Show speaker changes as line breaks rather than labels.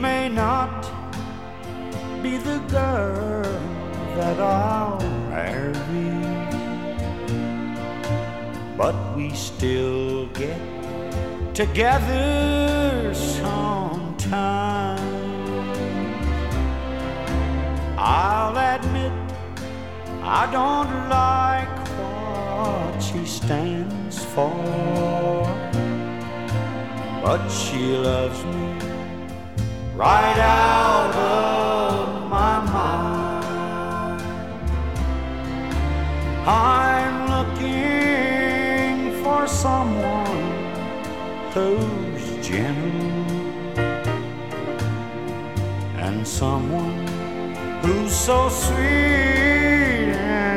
may not be the girl that I'll marry, but we still get together sometime. I'll admit I don't like what she stands for, but she loves me right out of my mind. I'm looking for someone who's gentle and someone who's so sweet